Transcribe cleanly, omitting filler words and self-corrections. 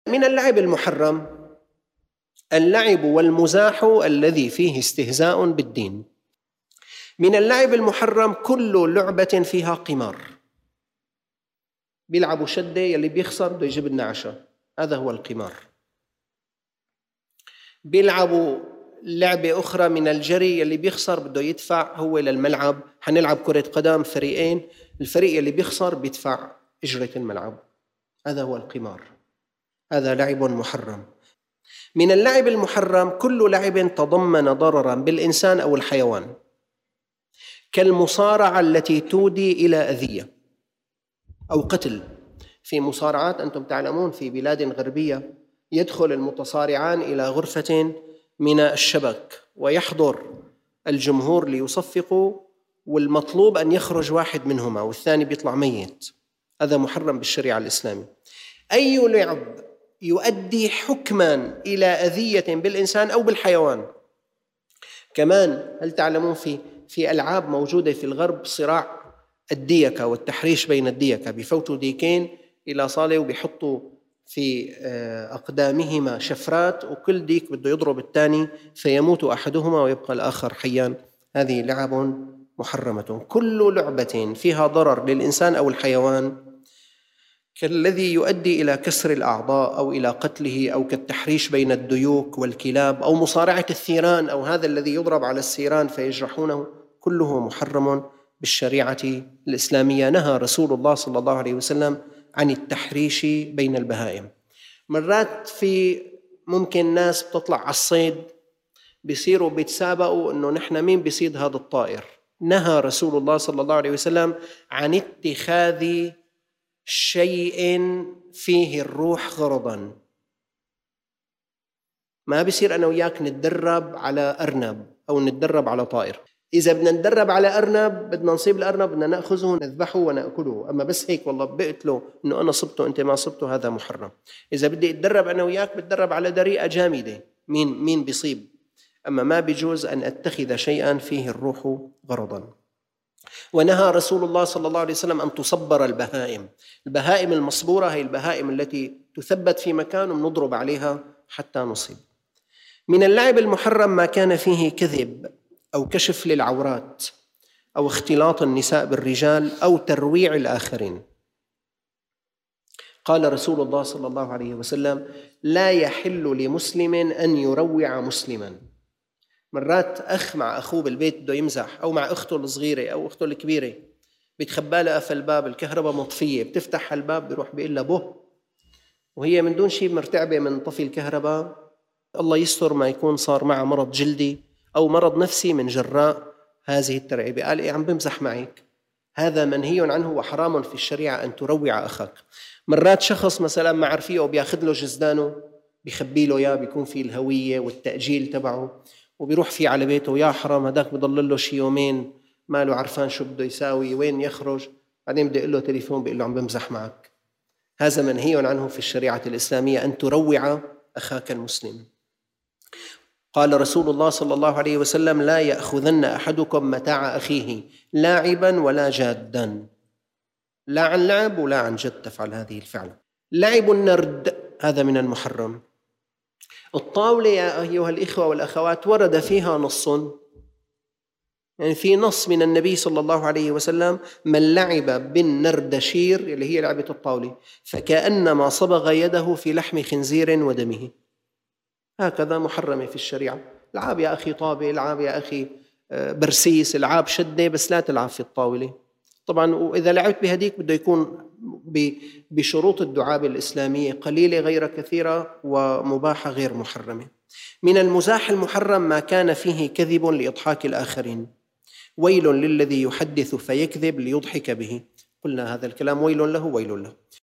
من اللعب المحرم اللعب والمزاح الذي فيه استهزاء بالدين. من اللعب المحرم كل لعبة فيها قمار. بيلعبوا شدة، يلي بيخسر بده يجيب لنا عشاء، هذا هو القمار. بيلعبوا لعبة أخرى من الجري، يلي بيخسر بده يدفع هو للملعب. حنلعب كرة قدم فريقين، الفريق يلي بيخسر بيدفع أجرة الملعب، هذا هو القمار، هذا لعب محرم. من اللعب المحرم كل لعب تضمن ضررا بالإنسان أو الحيوان، كالمصارعة التي تودي إلى أذية أو قتل. في مصارعات أنتم تعلمون في بلاد غربية يدخل المتصارعان إلى غرفة من الشبك ويحضر الجمهور ليصفقوا، والمطلوب أن يخرج واحد منهما والثاني بيطلع ميت، هذا محرم بالشريعة الإسلامية. أي لعب يؤدي حكما إلى أذية بالإنسان أو بالحيوان. كمان هل تعلمون في ألعاب موجودة في الغرب صراع الديكة والتحريش بين الديكة، بيفوتوا ديكين إلى صالة وبيحطوا في أقدامهما شفرات، وكل ديك بده يضرب الثاني فيموت أحدهما ويبقى الآخر حيا. هذه لعب محرمة. كل لعبة فيها ضرر للإنسان أو الحيوان كالذي يؤدي إلى كسر الأعضاء أو إلى قتله، أو كالتحريش بين الديوك والكلاب، أو مصارعة الثيران، أو هذا الذي يضرب على الثيران فيجرحونه، كله محرم بالشريعة الإسلامية. نهى رسول الله صلى الله عليه وسلم عن التحريش بين البهائم. مرات في ممكن ناس بتطلع على الصيد بيصيروا بيتسابقوا إنه نحن مين بيصيد هذا الطائر. نهى رسول الله صلى الله عليه وسلم عن اتخاذ شيء فيه الروح غرضا. ما بيصير أنا وياك نتدرب على أرنب أو نتدرب على طائر. إذا بدنا نتدرب على أرنب بدنا نصيب الأرنب، بدنا نأخذه نذبحه ونأكله. أما بس هيك والله بقتله إنه أنا صبته أنت ما صبته، هذا محرم. إذا بدي أتدرب أنا وياك بتدرب على دريئة جامدة، مين بيصيب. أما ما بيجوز أن أتخذ شيئا فيه الروح غرضا. ونهى رسول الله صلى الله عليه وسلم أن تصبر البهائم. البهائم المصبورة هي البهائم التي تثبت في مكان ونضرب عليها حتى نصيب. من اللعب المحرم ما كان فيه كذب أو كشف للعورات أو اختلاط النساء بالرجال أو ترويع الآخرين. قال رسول الله صلى الله عليه وسلم: لا يحل لمسلم أن يروع مسلما. مرات أخ مع أخوه بالبيت بده يمزح، أو مع أخته الصغيرة أو أخته الكبيرة، بتخبى لها قفل الباب، الكهرباء مطفية، بتفتح الباب بيروح بيقول لها به، وهي من دون شيء مرتعبة من طفي الكهرباء. الله يستر ما يكون صار معها مرض جلدي أو مرض نفسي من جراء هذه الترعيبة. قال إيه عم بمزح معك؟ هذا منهي عنه وحرام في الشريعة أن تروع أخاك. مرات شخص مثلا ما عرفيه وبياخذ له جزدانه بيخبي له إياه، بيكون فيه الهوية والتأجيل تبعه، وبيروح فيه على بيته، يا حرام هداك بضل له شي يومين ما له عرفان شو بده يساوي وين يخرج، بعدين بده يقول له تليفون بيقول له عم بمزح معك. هذا منهي عنه في الشريعة الإسلامية أن تروع أخاك المسلم. قال رسول الله صلى الله عليه وسلم: لا يأخذن أحدكم متاع أخيه لاعبا ولا جادا. لا عن لعب ولا عن جد تفعل هذه الفعل. لعب النرد هذا من المحرم. الطاولة يا أيها الإخوة والأخوات ورد فيها نص، يعني في نص من النبي صلى الله عليه وسلم: من لعب بالنردشير اللي هي لعبة الطاولة فكأنما صبغ يده في لحم خنزير ودمه. هكذا محرمة في الشريعة. العاب يا أخي طابة، العاب يا أخي برسيس، العاب شدة، بس لا تلعب في الطاولة طبعا. وإذا لعبت بهديك بده يكون بشروط الدعابة الإسلامية، قليلة غير كثيرة ومباحة غير محرمة. من المزاح المحرم ما كان فيه كذب لإضحاك الآخرين. ويل للذي يحدث فيكذب ليضحك به. قلنا هذا الكلام ويل له ويل له.